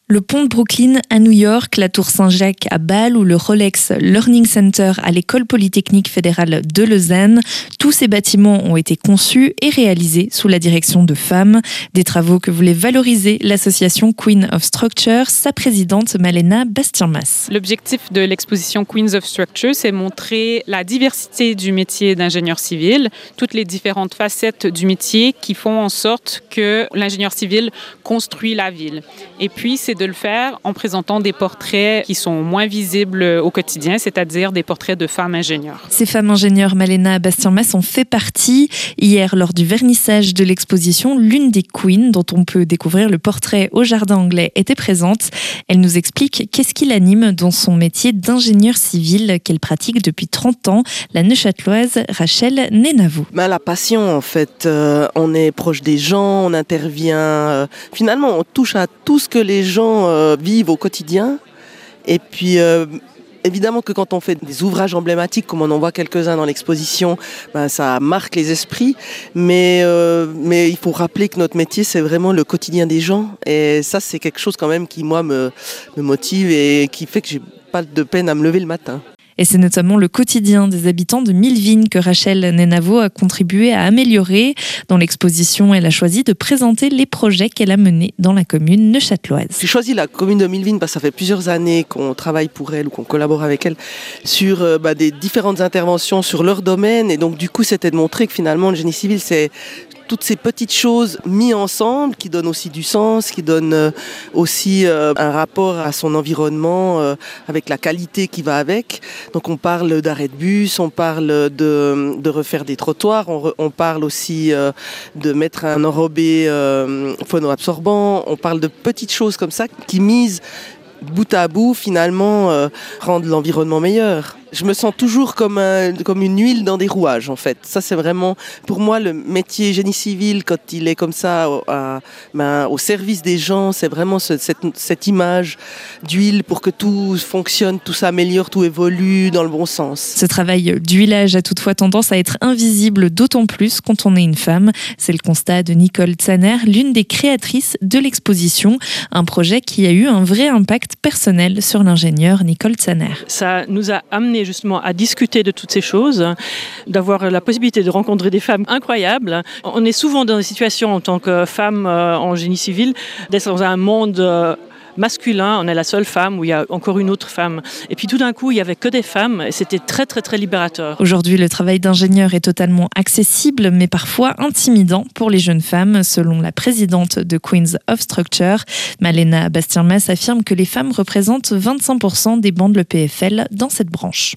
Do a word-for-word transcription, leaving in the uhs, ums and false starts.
Le pont de Brooklyn à New York, la tour Saint-Jacques à Bâle ou le Rolex Learning Center à l'école polytechnique fédérale de Lausanne, tous ces bâtiments ont été conçus et réalisés sous la direction de femmes. Des travaux que voulait valoriser l'association Queen of Structure, sa présidente Malena Bastian-Mas. L'objectif de l'exposition Queens of Structure, c'est montrer la diversité du métier d'ingénieur civil, toutes les différentes facettes du métier qui font en sorte que l'ingénieur civil construit la ville. Et puis, c'est de le faire en présentant des portraits qui sont moins visibles au quotidien, c'est-à-dire des portraits de femmes ingénieurs. Ces femmes ingénieures, Malena Bastian-Mas, ont fait partie. Hier, lors du vernissage de l'exposition, l'une des queens, dont on peut découvrir le portrait au Jardin Anglais, était présente. Elle nous explique qu'est-ce qui l'anime dans son métier d'ingénieur civil qu'elle pratique depuis trente ans, la Neuchâteloise Rachel Nenavou. Ben, la passion, en fait. Euh, on est proche des gens, on intervient. Euh, finalement, on touche à tout ce que les gens euh, vivent au quotidien. Et puis, euh, évidemment que quand on fait des ouvrages emblématiques, comme on en voit quelques-uns dans l'exposition, ben, ça marque les esprits. Mais, euh, mais il faut rappeler que notre métier, c'est vraiment le quotidien des gens. Et ça, c'est quelque chose quand même qui, moi, me, me motive et qui fait que j'ai pas de peine à me lever le matin. Et c'est notamment le quotidien des habitants de Milleville que Rachel Nenavou a contribué à améliorer. Dans l'exposition, elle a choisi de présenter les projets qu'elle a menés dans la commune neuchâteloise. J'ai choisi la commune de Milleville parce que ça fait plusieurs années qu'on travaille pour elle ou qu'on collabore avec elle sur euh, bah, des différentes interventions sur leur domaine. Et donc du coup, c'était de montrer que finalement, le génie civil, c'est toutes ces petites choses mises ensemble qui donnent aussi du sens, qui donnent euh, aussi euh, un rapport à son environnement euh, avec la qualité qui va avec. Donc on parle d'arrêt de bus, on parle de, de refaire des trottoirs, on, re, on parle aussi euh, de mettre un enrobé euh, phono-absorbant, on parle de petites choses comme ça qui misent bout à bout finalement euh, rendent l'environnement meilleur. Je me sens toujours comme, un, comme une huile dans des rouages, en fait. Ça, c'est vraiment, pour moi, le métier génie civil, quand il est comme ça, à, ben, au service des gens, c'est vraiment ce, cette, cette image d'huile pour que tout fonctionne, tout s'améliore, tout évolue dans le bon sens. Ce travail d'huilage a toutefois tendance à être invisible, d'autant plus quand on est une femme. C'est le constat de Nicole Tsaner, l'une des créatrices de l'exposition. Un projet qui a eu un vrai impact personnel sur l'ingénieure Nicole Tsaner. Ça nous a amené justement à discuter de toutes ces choses, d'avoir la possibilité de rencontrer des femmes incroyables. On est souvent dans des situations en tant que femme euh, en génie civil, d'être dans un monde euh, masculin, on est la seule femme où il y a encore une autre femme. Et puis tout d'un coup, il n'y avait que des femmes et c'était très très très libérateur. Aujourd'hui, le travail d'ingénieur est totalement accessible, mais parfois intimidant pour les jeunes femmes, selon la présidente de Queens of Structure. Malena Bastian-Mas affirme que les femmes représentent vingt-cinq pour cent des bancs de l'E P F L dans cette branche.